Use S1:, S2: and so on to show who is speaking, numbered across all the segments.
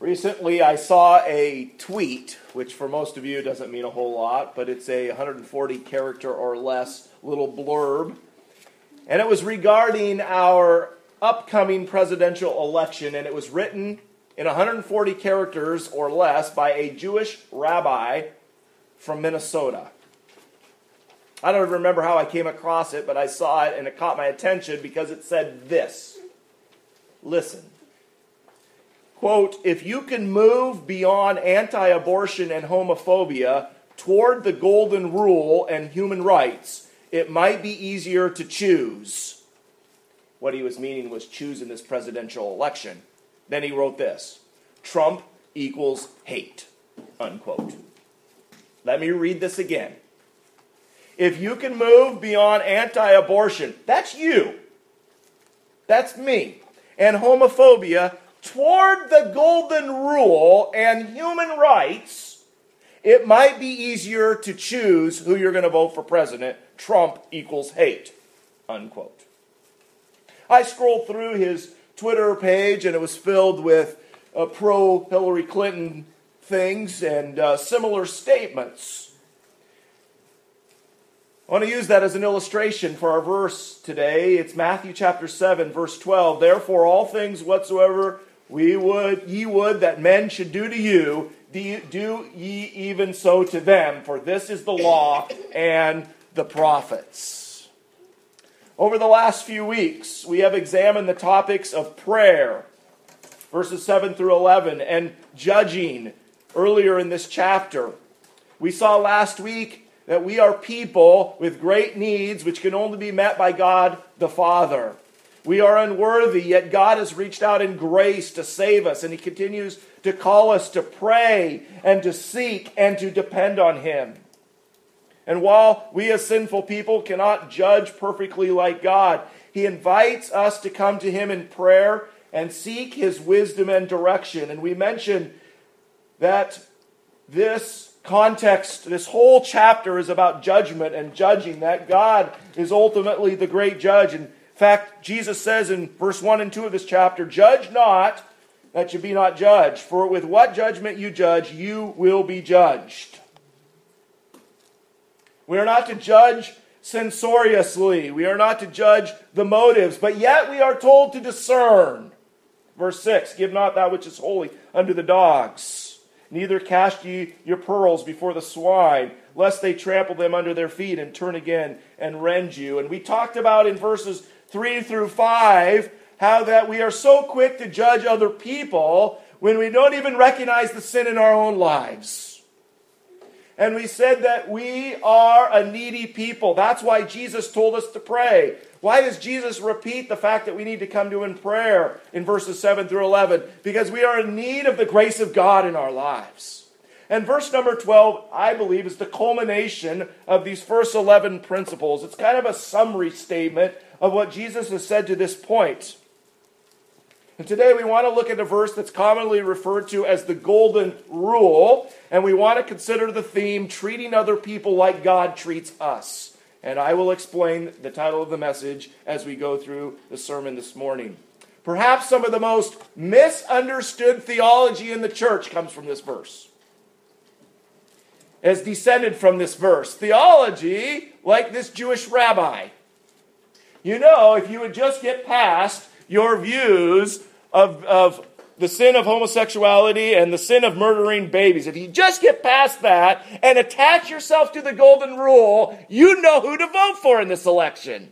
S1: Recently, I saw a tweet, which for most of you doesn't mean a whole lot, but it's a 140 character or less little blurb. And it was regarding our upcoming presidential election, and it was written in 140 characters or less by a Jewish rabbi from Minnesota. I don't remember how I came across it, but I saw it and it caught my attention because it said this. Listen. Quote, if you can move beyond anti-abortion and homophobia toward the golden rule and human rights, it might be easier to choose. What he was meaning was choose in this presidential election. Then he wrote this, Trump equals hate, unquote. Let me read this again. If you can move beyond anti-abortion, that's you, that's me, and homophobia toward the golden rule and human rights, it might be easier to choose who you're going to vote for president. Trump equals hate, unquote. I scrolled through his Twitter page and it was filled with pro-Hillary Clinton things and similar statements. I want to use that as an illustration for our verse today. It's Matthew chapter 7, verse 12. Therefore, all things whatsoever ye would that men should do to you, do ye even so to them, for this is the law and the prophets. Over the last few weeks, we have examined the topics of prayer, verses 7 through 11, and judging earlier in this chapter. We saw last week that we are people with great needs which can only be met by God the Father. We are unworthy, yet God has reached out in grace to save us, and He continues to call us to pray and to seek and to depend on Him. And while we as sinful people cannot judge perfectly like God, He invites us to come to Him in prayer and seek His wisdom and direction. And we mentioned that this context, this whole chapter is about judgment and judging, that God is ultimately the great judge. In fact, Jesus says in verse 1 and 2 of this chapter, judge not that you be not judged, for with what judgment you judge, you will be judged. We are not to judge censoriously. We are not to judge the motives, but yet we are told to discern. Verse 6, give not that which is holy unto the dogs. Neither cast ye your pearls before the swine, lest they trample them under their feet and turn again and rend you. And we talked about in verses 3 through 5 how that we are so quick to judge other people when we don't even recognize the sin in our own lives. And we said that we are a needy people. That's why Jesus told us to pray. Why does Jesus repeat the fact that we need to come to Him in prayer in verses 7 through 11? Because we are in need of the grace of God in our lives. And verse number 12, I believe, is the culmination of these first 11 principles. It's kind of a summary statement of what Jesus has said to this point. And today we want to look at a verse that's commonly referred to as the golden rule, and we want to consider the theme, treating other people like God treats us. And I will explain the title of the message as we go through the sermon this morning. Perhaps some of the most misunderstood theology in the church comes from this verse. Has descended from this verse. Theology like this Jewish rabbi. You know, if you would just get past your views of the sin of homosexuality and the sin of murdering babies, if you just get past that and attach yourself to the golden rule, you know who to vote for in this election.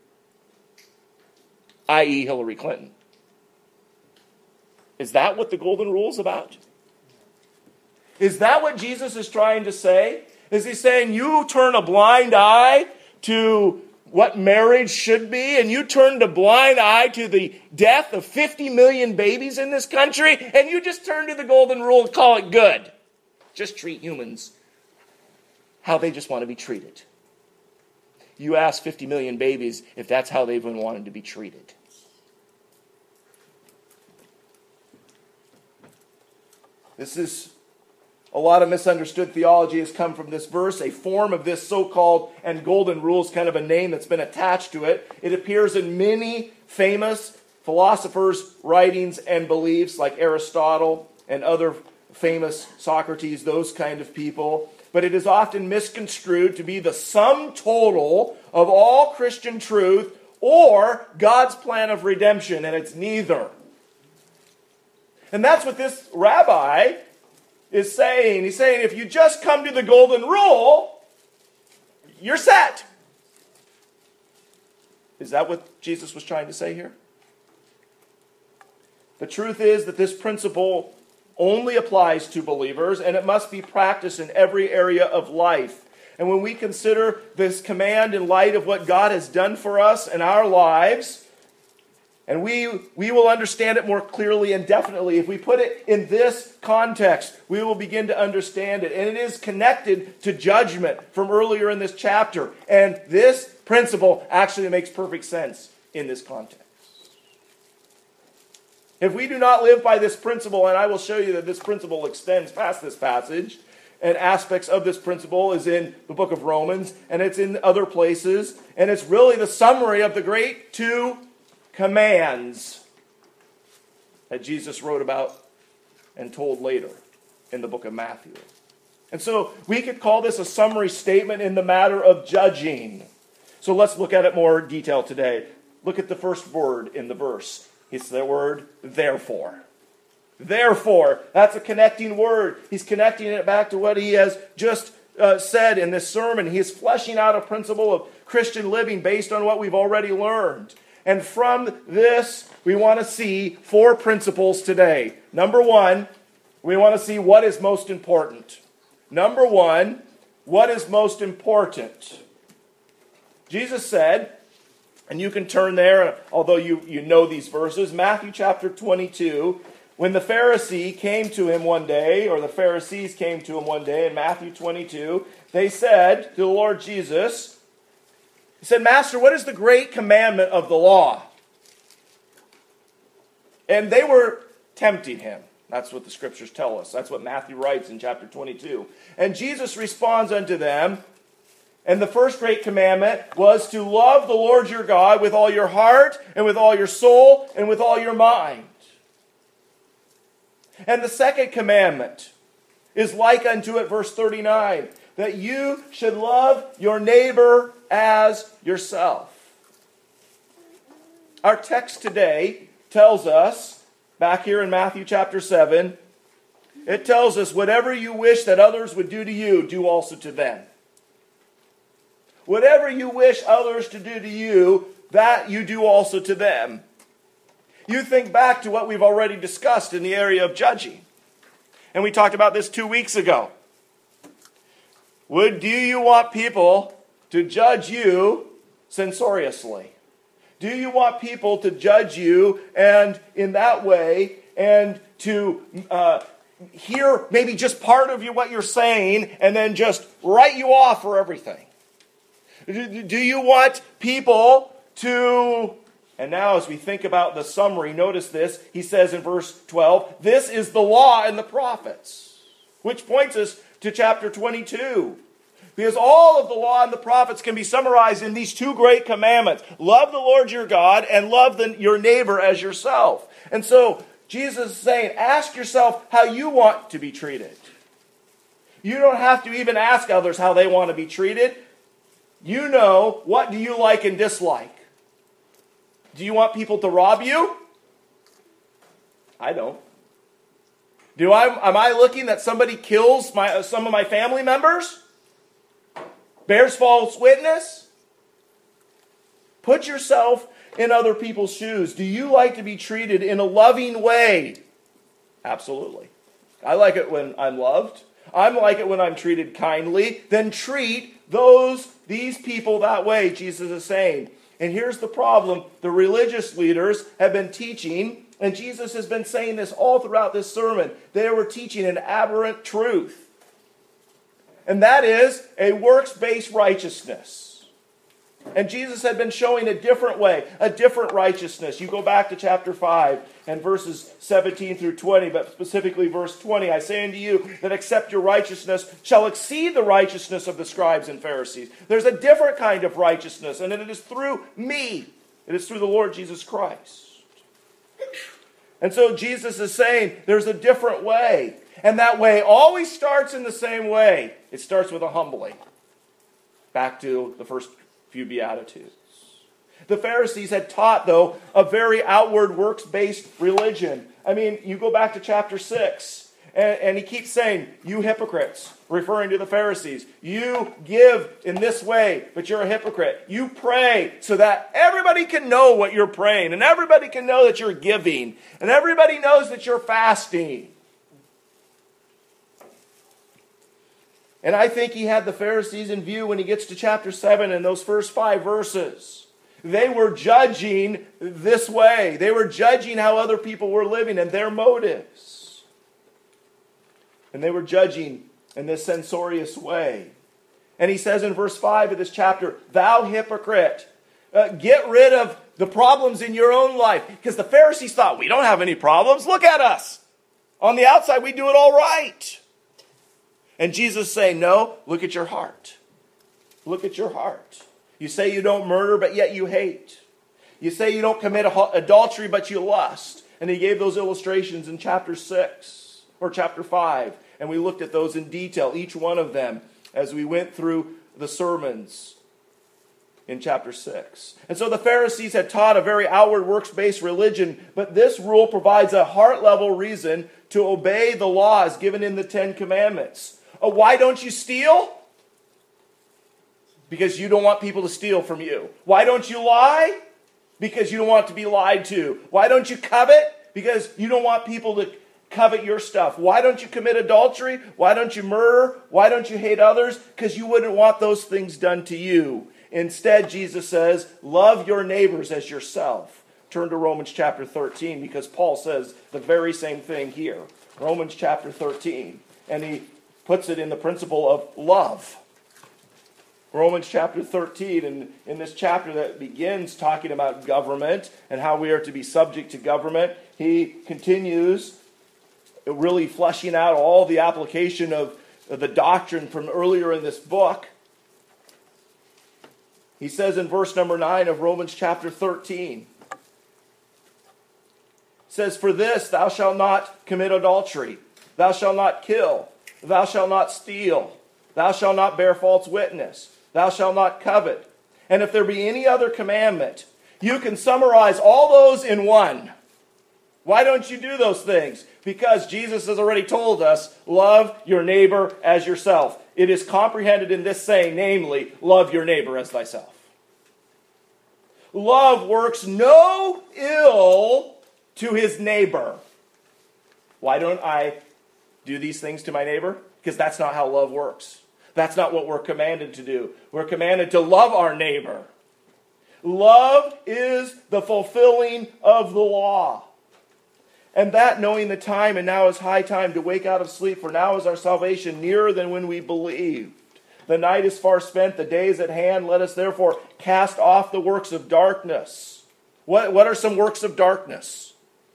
S1: I.e. Hillary Clinton. Is that what the golden rule is about? Is that what Jesus is trying to say? Is He saying you turn a blind eye to what marriage should be, and you turned a blind eye to the death of 50 million babies in this country, and you just turn to the golden rule and call it good? Just treat humans how they just want to be treated. You ask 50 million babies if that's how they've been wanted to be treated. This is a lot of misunderstood theology has come from this verse. A form of this so-called and golden rule is kind of a name that's been attached to it. It appears in many famous philosophers' writings and beliefs like Aristotle and other famous Socrates, those kind of people. But it is often misconstrued to be the sum total of all Christian truth or God's plan of redemption, and it's neither. And that's what this rabbi is saying. He's saying if you just come to the golden rule, you're set. Is that what Jesus was trying to say here? The truth is that this principle only applies to believers, and it must be practiced in every area of life. And when we consider this command in light of what God has done for us in our lives, and we will understand it more clearly and definitely. If we put it in this context, we will begin to understand it. And it is connected to judgment from earlier in this chapter. And this principle actually makes perfect sense in this context. If we do not live by this principle, and I will show you that this principle extends past this passage, and aspects of this principle is in the book of Romans, and it's in other places, and it's really the summary of the great two commands that Jesus wrote about and told later in the book of Matthew. And so we could call this a summary statement in the matter of judging. So let's look at it more detail today. Look at the first word in the verse. It's the word therefore. Therefore, that's a connecting word. He's connecting it back to what he has just said in this sermon. He is fleshing out a principle of Christian living based on what we've already learned. And from this, we want to see 4 principles today. Number 1, we want to see what is most important. Number 1, what is most important? Jesus said, and you can turn there, although you know these verses, Matthew chapter 22, when the Pharisee came to him one day, or the Pharisees came to him one day in Matthew 22, they said to the Lord Jesus, he said, Master, what is the great commandment of the law? And they were tempting him. That's what the scriptures tell us. That's what Matthew writes in chapter 22. And Jesus responds unto them, and the first great commandment was to love the Lord your God with all your heart, and with all your soul, and with all your mind. And the second commandment is like unto it, verse 39, that you should love your neighbor as yourself. Our text today tells us, back here in Matthew chapter 7, it tells us, whatever you wish that others would do to you, do also to them. Whatever you wish others to do to you, that you do also to them. You think back to what we've already discussed in the area of judging. And we talked about this 2 weeks ago. Do you want people to judge you censoriously? Do you want people to judge you and in that way and to hear maybe just part of what you're saying and then just write you off for everything? Do you want people to... And now as we think about the summary, notice this. He says in verse 12, this is the law and the prophets. Which points us to chapter 22. Because all of the law and the prophets can be summarized in these 2 great commandments. Love the Lord your God and love your neighbor as yourself. And so Jesus is saying, ask yourself how you want to be treated. You don't have to even ask others how they want to be treated. You know, what do you like and dislike? Do you want people to rob you? I don't. Am I looking that somebody kills some of my family members? Bears false witness? Put yourself in other people's shoes. Do you like to be treated in a loving way? Absolutely. I like it when I'm loved. I like it when I'm treated kindly. Then treat these people that way, Jesus is saying. And here's the problem. The religious leaders have been teaching, and Jesus has been saying this all throughout this sermon. They were teaching an aberrant truth. And that is a works-based righteousness. And Jesus had been showing a different way, a different righteousness. You go back to chapter 5 and verses 17 through 20, but specifically verse 20. I say unto you that except your righteousness shall exceed the righteousness of the scribes and Pharisees. There's a different kind of righteousness, and it is through me. It is through the Lord Jesus Christ. And so Jesus is saying there's a different way. And that way always starts in the same way. It starts with a humbling. Back to the first few Beatitudes. The Pharisees had taught, though, a very outward works-based religion. I mean, you go back to chapter 6, and he keeps saying, you hypocrites, referring to the Pharisees. You give in this way, but you're a hypocrite. You pray so that everybody can know what you're praying, and everybody can know that you're giving, and everybody knows that you're fasting. And I think he had the Pharisees in view when he gets to chapter 7 and those first 5 verses. They were judging this way. They were judging how other people were living and their motives. And they were judging in this censorious way. And he says in verse 5 of this chapter, thou hypocrite, get rid of the problems in your own life. Because the Pharisees thought, we don't have any problems. Look at us. On the outside, we do it all right. And Jesus is saying, no, look at your heart. Look at your heart. You say you don't murder, but yet you hate. You say you don't commit adultery, but you lust. And he gave those illustrations in chapter 6 or chapter 5. And we looked at those in detail, each one of them, as we went through the sermons in chapter 6. And so the Pharisees had taught a very outward works-based religion, but this rule provides a heart-level reason to obey the laws given in the 10 Commandments. Why don't you steal? Because you don't want people to steal from you. Why don't you lie? Because you don't want to be lied to. Why don't you covet? Because you don't want people to covet your stuff. Why don't you commit adultery? Why don't you murder? Why don't you hate others? Because you wouldn't want those things done to you. Instead, Jesus says, love your neighbors as yourself. Turn to Romans chapter 13 because Paul says the very same thing here. Romans chapter 13. And he puts it in the principle of love. Romans chapter 13, and in this chapter that begins talking about government and how we are to be subject to government, he continues really fleshing out all the application of the doctrine from earlier in this book. He says in verse number 9 of Romans chapter 13, it says, for this thou shalt not commit adultery, thou shalt not kill, thou shalt not steal, thou shalt not bear false witness, thou shalt not covet. And if there be any other commandment, you can summarize all those in one. Why don't you do those things? Because Jesus has already told us, love your neighbor as yourself. It is comprehended in this saying, namely, love your neighbor as thyself. Love works no ill to his neighbor. Why don't I do these things to my neighbor? Because that's not how love works. That's not what we're commanded to do. We're commanded to love our neighbor. Love is the fulfilling of the law. And that knowing the time, and now is high time to wake out of sleep, for now is our salvation nearer than when we believed. The night is far spent, the day is at hand. Let us therefore cast off the works of darkness. What are some works of darkness?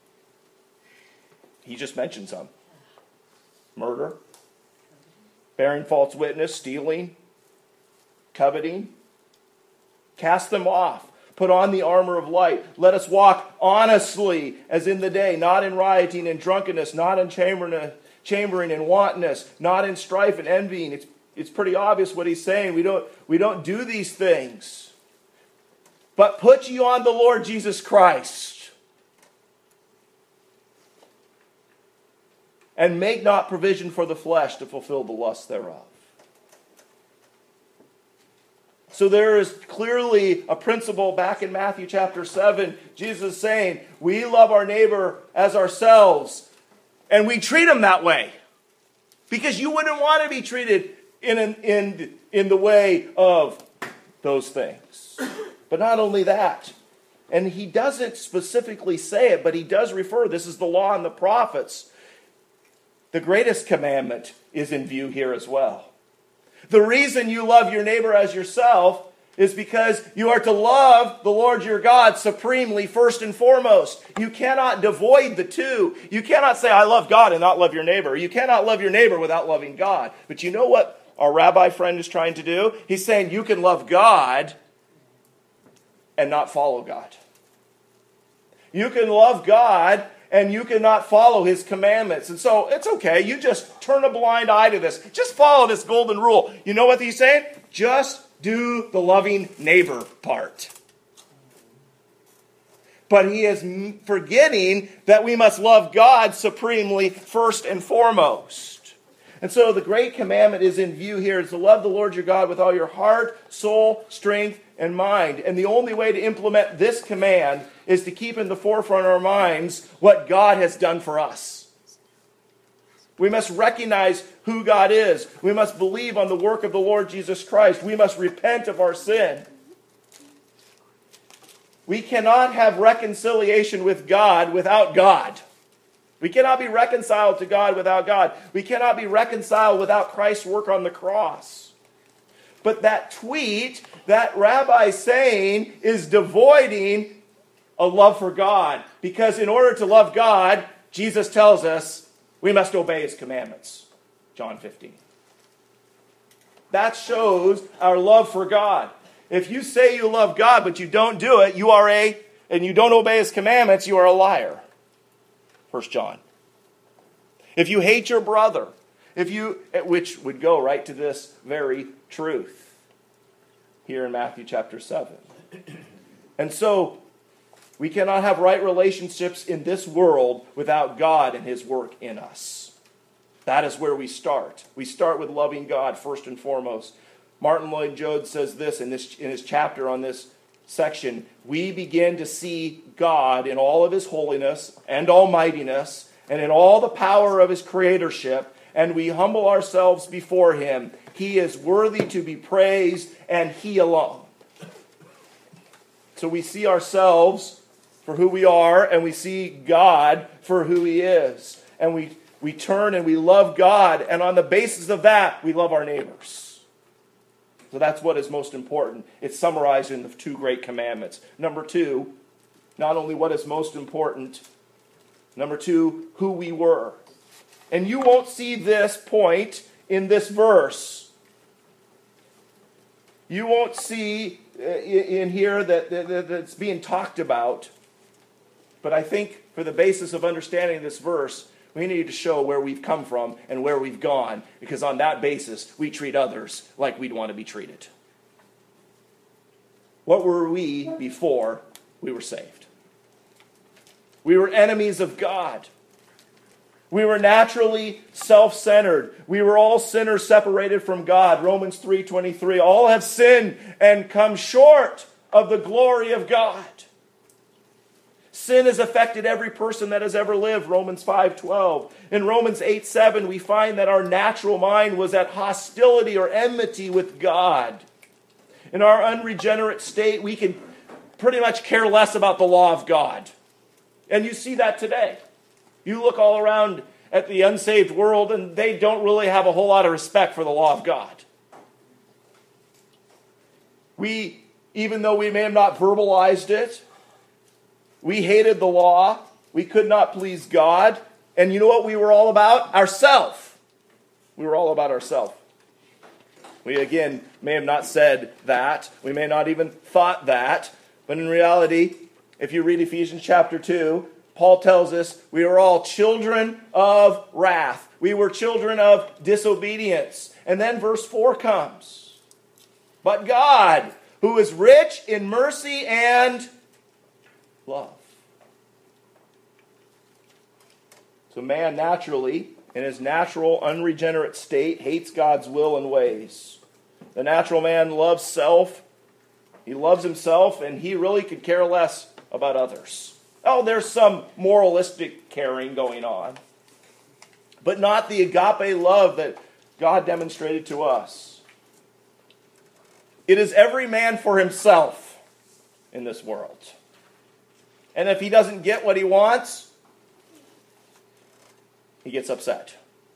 S1: He just mentioned some. Murder, bearing false witness, stealing, coveting. Cast them off. Put on the armor of light. Let us walk honestly as in the day, not in rioting and drunkenness, not in chambering and wantonness, not in strife and envying. It's pretty obvious what he's saying. We don't do these things. But put ye on the Lord Jesus Christ. And make not provision for the flesh to fulfill the lust thereof. So there is clearly a principle back in Matthew chapter 7. Jesus is saying, we love our neighbor as ourselves. And we treat him that way. Because you wouldn't want to be treated in the way of those things. But not only that. And he doesn't specifically say it, but he does refer, this is the law and the prophets. The greatest commandment is in view here as well. The reason you love your neighbor as yourself is because you are to love the Lord your God supremely, first and foremost. You cannot devoid the two. You cannot say, I love God and not love your neighbor. You cannot love your neighbor without loving God. But you know what our rabbi friend is trying to do? He's saying you can love God and not follow God. You can love God and you cannot follow his commandments. And so it's okay. You just turn a blind eye to this. Just follow this golden rule. You know what he's saying? Just do the loving neighbor part. But he is forgetting that we must love God supremely first and foremost. And so the great commandment is in view here, is to love the Lord your God with all your heart, soul, strength, and mind. And the only way to implement this command is to keep in the forefront of our minds what God has done for us. We must recognize who God is. We must believe on the work of the Lord Jesus Christ. We must repent of our sin. We cannot have reconciliation with God without God. We cannot be reconciled to God without God. We cannot be reconciled without Christ's work on the cross. But that tweet, that rabbi saying, is devoiding a love for God. Because in order to love God, Jesus tells us we must obey his commandments. John 15. That shows our love for God. If you say you love God, but you don't do it, and you don't obey his commandments, you are a liar. 1 John. If you hate your brother, which would go right to this very truth here in Matthew chapter 7. And so, we cannot have right relationships in this world without God and his work in us. That is where we start. We start with loving God first and foremost. Martin Lloyd-Jones says this in his chapter on this section. We begin to see God in all of his holiness and almightiness and in all the power of his creatorship, and we humble ourselves before him. He is worthy to be praised, and he alone. So we see ourselves for who we are, and we see God for who he is. And we turn and we love God, and on the basis of that, we love our neighbors. So that's what is most important. It's summarized in the two great commandments. Number two, not only what is most important, number two, who we were. And you won't see this point in this verse. You won't see in here that it's being talked about. But I think for the basis of understanding this verse, we need to show where we've come from and where we've gone, because on that basis, we treat others like we'd want to be treated. What were we before we were saved? We were enemies of God. We were naturally self-centered. We were all sinners separated from God. Romans 3:23. All have sinned and come short of the glory of God. Sin has affected every person that has ever lived, Romans 5:12. In Romans 8:7, we find that our natural mind was at hostility or enmity with God. In our unregenerate state, we can pretty much care less about the law of God. And you see that today. You look all around at the unsaved world, and they don't really have a whole lot of respect for the law of God. Even though we may have not verbalized it, we hated the law. We could not please God. And you know what we were all about? Ourself. We were all about ourself. We, again, may have not said that. We may not even thought that. But in reality, if you read Ephesians chapter 2, Paul tells us we are all children of wrath. We were children of disobedience. And then verse 4 comes. But God, who is rich in mercy and love. So man naturally, in his natural unregenerate state, hates God's will and ways. The natural man loves self. He loves himself, and he really could care less about others. Oh, there's some moralistic caring going on, but not the agape love that God demonstrated to us. It is every man for himself in this world. And if he doesn't get what he wants, he gets upset.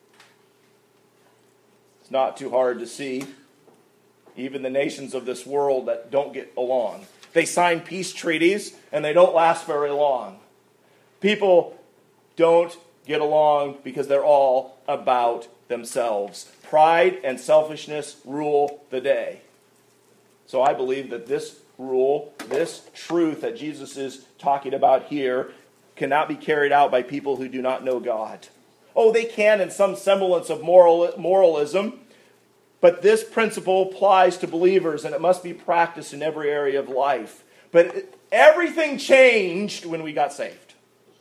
S1: It's not too hard to see. Even the nations of this world that don't get along. They sign peace treaties and they don't last very long. People don't get along because they're all about themselves. Pride and selfishness rule the day. So I believe that this rule, this truth that Jesus is talking about here, cannot be carried out by people who do not know God. Oh, they can in some semblance of moralism, but this principle applies to believers, and it must be practiced in every area of life. But everything changed when we got saved.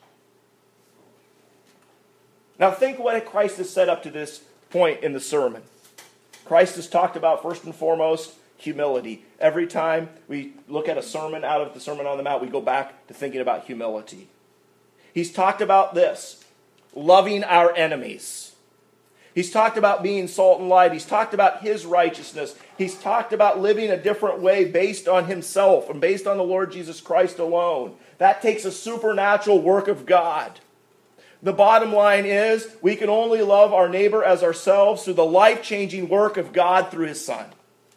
S1: Now think what Christ has said up to this point in the sermon. Christ has talked about, first and foremost, humility. Every time we look at a sermon out of the Sermon on the Mount, we go back to thinking about humility. He's talked about this, loving our enemies. He's talked about being salt and light. He's talked about his righteousness. He's talked about living a different way based on himself and based on the Lord Jesus Christ alone. That takes a supernatural work of God. The bottom line is, we can only love our neighbor as ourselves through the life-changing work of God through his Son.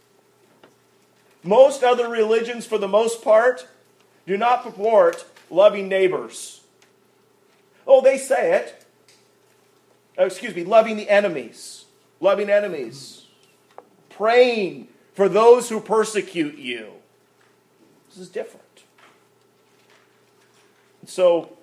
S1: Most other religions, for the most part, do not purport loving neighbors. Oh, they say it. Loving the enemies. Loving enemies. Praying for those who persecute you. This is different. So,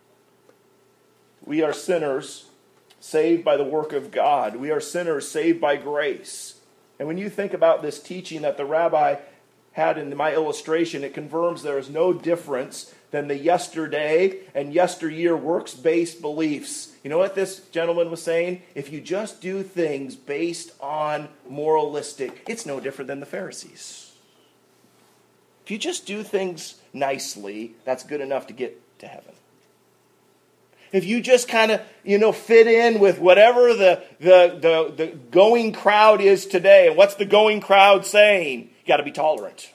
S1: we are sinners saved by the work of God. We are sinners saved by grace. And when you think about this teaching that the rabbi had in my illustration, it confirms there is no difference than the yesterday and yesteryear works-based beliefs. You know what this gentleman was saying? If you just do things based on moralistic, it's no different than the Pharisees. If you just do things nicely, that's good enough to get to heaven. If you just kind of, fit in with whatever the going crowd is today, and what's the going crowd saying? You got to be tolerant.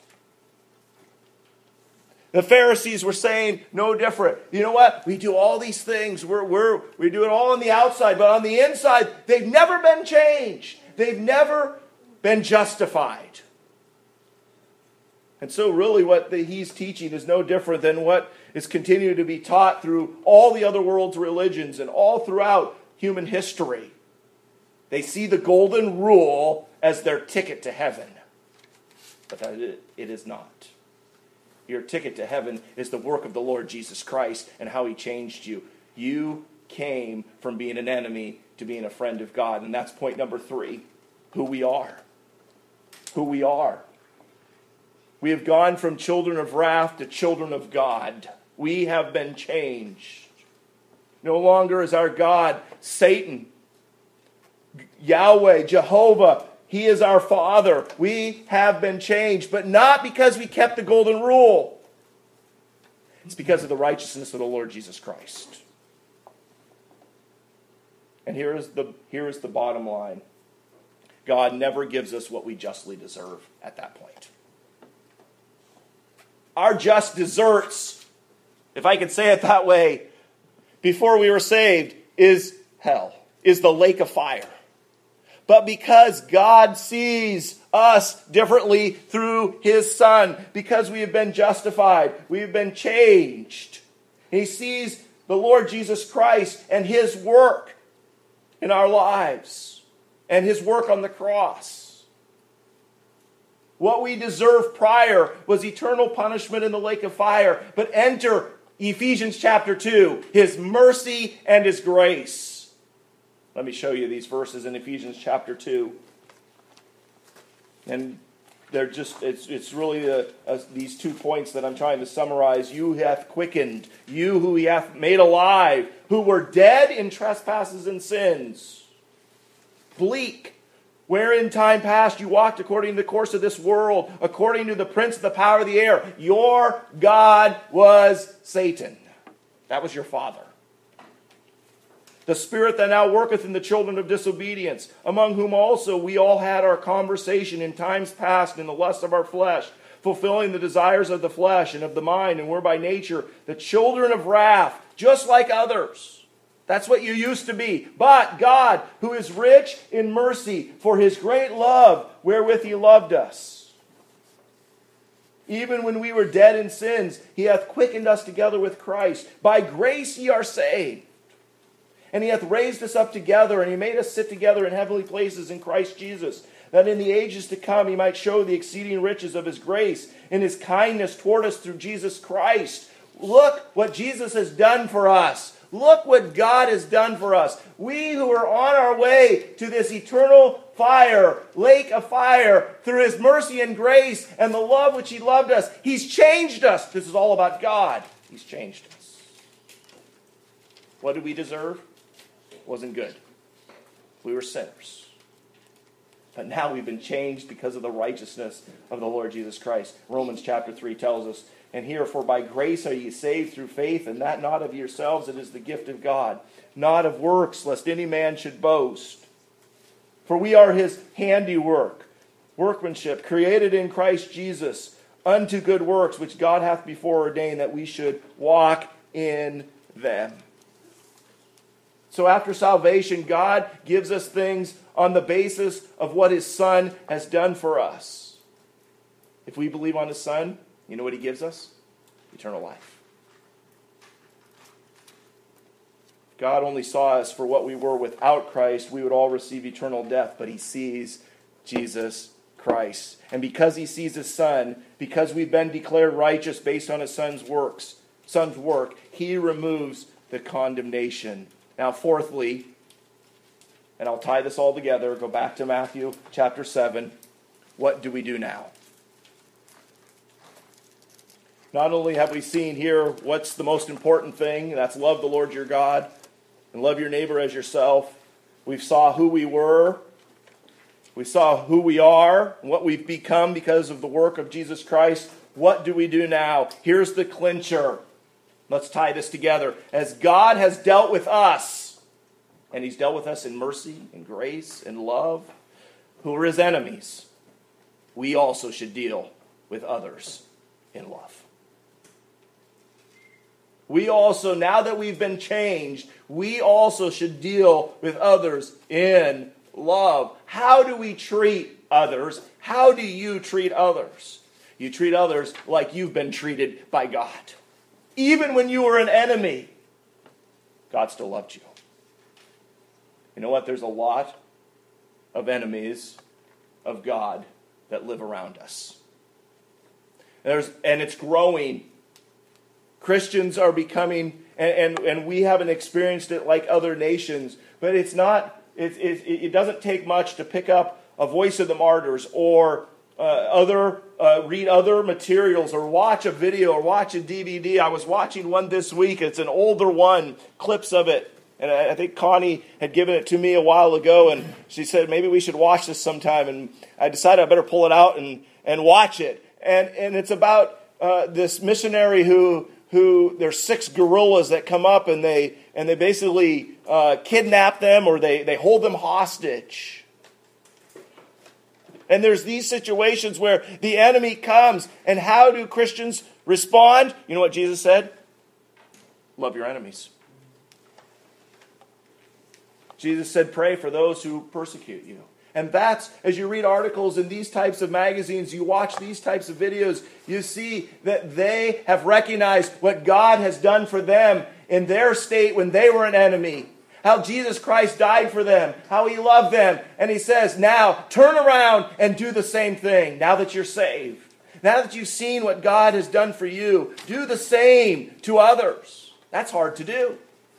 S1: The Pharisees were saying no different. You know what? We do all these things. We do it all on the outside, but on the inside, they've never been changed. They've never been justified. And so really what he's teaching is no different than what is continuing to be taught through all the other world's religions and all throughout human history. They see the golden rule as their ticket to heaven. But it is not. Your ticket to heaven is the work of the Lord Jesus Christ and how he changed you. You came from being an enemy to being a friend of God. And that's point number 3, who we are. Who we are. We have gone from children of wrath to children of God. We have been changed. No longer is our God Satan, Yahweh, Jehovah. He is our Father. We have been changed, but not because we kept the golden rule. It's because of the righteousness of the Lord Jesus Christ. And here is the bottom line. God never gives us what we justly deserve at that point. Our just deserts, if I could say it that way, before we were saved, is hell, is the lake of fire. But because God sees us differently through his Son, because we have been justified, we have been changed, he sees the Lord Jesus Christ and his work in our lives and his work on the cross. What we deserved prior was eternal punishment in the lake of fire. But enter Ephesians chapter 2, his mercy and his grace. Let me show you these verses in Ephesians chapter 2. And they're just, it's really these 2 points that I'm trying to summarize. You hath quickened, you who he hath made alive, who were dead in trespasses and sins. Bleak. Where in time past you walked according to the course of this world, according to the prince of the power of the air. Your God was Satan. That was your father. The spirit that now worketh in the children of disobedience, among whom also we all had our conversation in times past in the lust of our flesh, fulfilling the desires of the flesh and of the mind, and were by nature the children of wrath, just like others. That's what you used to be. But God, who is rich in mercy, for his great love wherewith he loved us, even when we were dead in sins, he hath quickened us together with Christ. By grace ye are saved. And he hath raised us up together, and he made us sit together in heavenly places in Christ Jesus, that in the ages to come he might show the exceeding riches of his grace in his kindness toward us through Jesus Christ. Look what Jesus has done for us. Look what God has done for us. We who are on our way to this eternal fire, lake of fire, through His mercy and grace and the love which He loved us, He's changed us. This is all about God. He's changed us. What did we deserve? It wasn't good. We were sinners. But now we've been changed because of the righteousness of the Lord Jesus Christ. Romans chapter 3 tells us, and here, for by grace are ye saved through faith, and that not of yourselves, it is the gift of God, not of works, lest any man should boast. For we are His handiwork, workmanship, created in Christ Jesus, unto good works, which God hath before ordained that we should walk in them. So after salvation, God gives us things on the basis of what His Son has done for us. If we believe on His Son, you know what He gives us? Eternal life. If God only saw us for what we were without Christ, we would all receive eternal death, but He sees Jesus Christ. And because He sees His Son, because we've been declared righteous based on His Son's work, He removes the condemnation. Now, fourthly, and I'll tie this all together, go back to Matthew chapter 7. What do we do now? Not only have we seen here what's the most important thing, that's love the Lord your God and love your neighbor as yourself. We saw who we were. We saw who we are and what we've become because of the work of Jesus Christ. What do we do now? Here's the clincher. Let's tie this together. As God has dealt with us, and He's dealt with us in mercy and grace and love, who are His enemies, we also should deal with others in love. We also, now that we've been changed, we also should deal with others in love. How do we treat others? How do you treat others? You treat others like you've been treated by God. Even when you were an enemy, God still loved you. You know what? There's a lot of enemies of God that live around us. And it's growing. Christians are becoming, and we haven't experienced it like other nations, but it's not. It doesn't take much to pick up a Voice of the Martyrs or read other materials or watch a video or watch a DVD. I was watching one this week. It's an older one, clips of it. And I think Connie had given it to me a while ago, and she said, maybe we should watch this sometime. And I decided I better pull it out and watch it. And it's about this missionary who there's 6 guerrillas that come up and they basically kidnap them or they hold them hostage. And there's these situations where the enemy comes, and how do Christians respond? You know what Jesus said? Love your enemies. Jesus said, pray for those who persecute you. And that's, as you read articles in these types of magazines, you watch these types of videos, you see that they have recognized what God has done for them in their state when they were an enemy. How Jesus Christ died for them, how He loved them. And He says, now turn around and do the same thing now that you're saved. Now that you've seen what God has done for you, do the same to others. That's hard to do.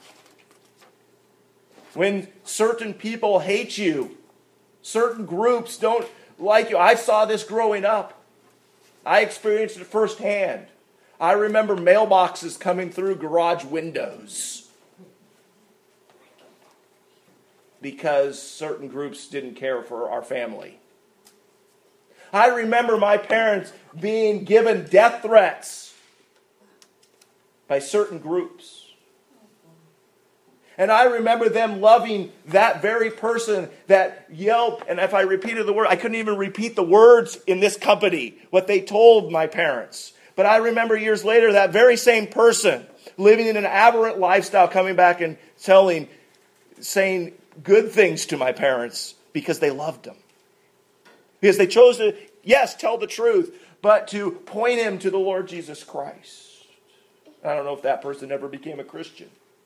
S1: When certain people hate you, certain groups don't like you. I saw this growing up. I experienced it firsthand. I remember mailboxes coming through garage windows because certain groups didn't care for our family. I remember my parents being given death threats by certain groups. And I remember them loving that very person that yelped, and if I repeated the word, I couldn't even repeat the words in this company, what they told my parents. But I remember years later, that very same person living in an aberrant lifestyle coming back and saying good things to my parents because they loved them. Because they chose to, yes, tell the truth, but to point him to the Lord Jesus Christ. I don't know if that person ever became a Christian.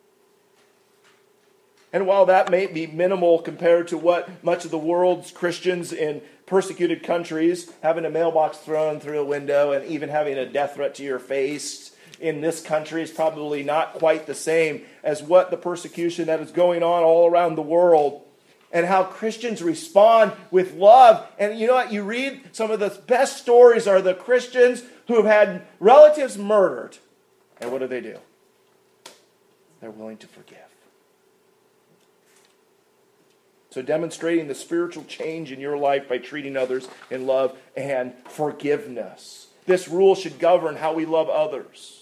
S1: And while that may be minimal compared to what much of the world's Christians in persecuted countries, having a mailbox thrown through a window and even having a death threat to your face, in this country is probably not quite the same as what the persecution that is going on all around the world. And how Christians respond with love. And you know what? You read some of the best stories are the Christians who have had relatives murdered. And what do? They're willing to forgive. So demonstrating the spiritual change in your life by treating others in love and forgiveness. This rule should govern how we love others.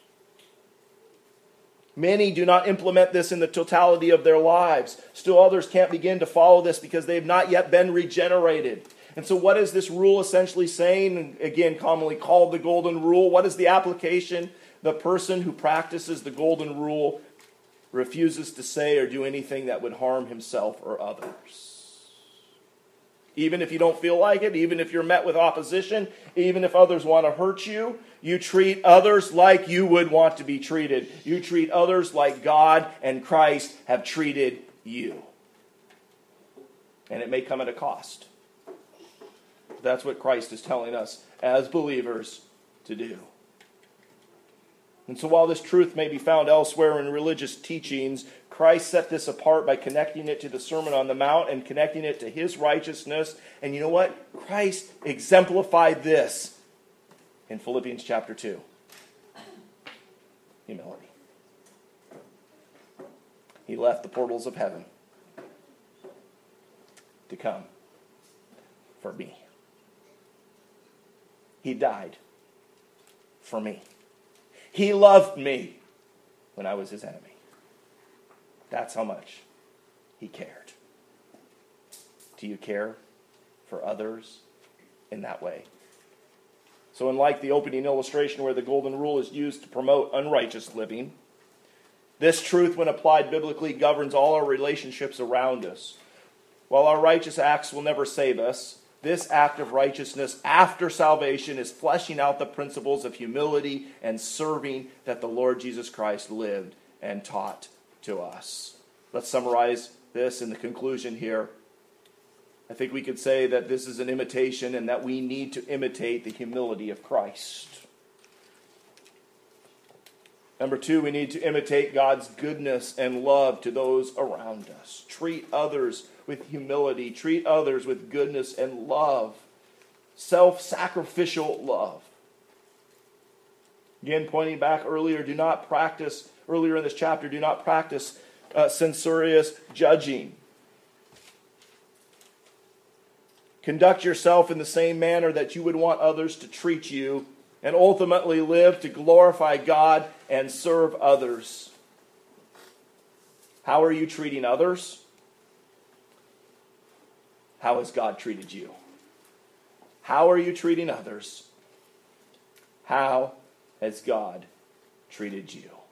S1: Many do not implement this in the totality of their lives. Still others can't begin to follow this because they have not yet been regenerated. And so what is this rule essentially saying? Again, commonly called the golden rule. What is the application? The person who practices the golden rule refuses to say or do anything that would harm himself or others. Even if you don't feel like it, even if you're met with opposition, even if others want to hurt you, you treat others like you would want to be treated. You treat others like God and Christ have treated you. And it may come at a cost. That's what Christ is telling us as believers to do. And so while this truth may be found elsewhere in religious teachings, Christ set this apart by connecting it to the Sermon on the Mount and connecting it to his righteousness. And you know what? Christ exemplified this in Philippians chapter 2. Humility. He left the portals of heaven to come for me. He died for me. He loved me when I was his enemy. That's how much he cared. Do you care for others in that way? So unlike the opening illustration where the golden rule is used to promote unrighteous living, this truth, when applied biblically, governs all our relationships around us. While our righteous acts will never save us, this act of righteousness after salvation is fleshing out the principles of humility and serving that the Lord Jesus Christ lived and taught to us. Let's summarize this in the conclusion here. I think we could say that this is an imitation and that we need to imitate the humility of Christ. Number 2, we need to imitate God's goodness and love to those around us. Treat others with humility. Treat others with goodness and love. Self-sacrificial love. Again, pointing back earlier in this chapter, do not practice censorious judging. Conduct yourself in the same manner that you would want others to treat you, and ultimately live to glorify God and serve others. How are you treating others? How has God treated you? How are you treating others? How has God treated you?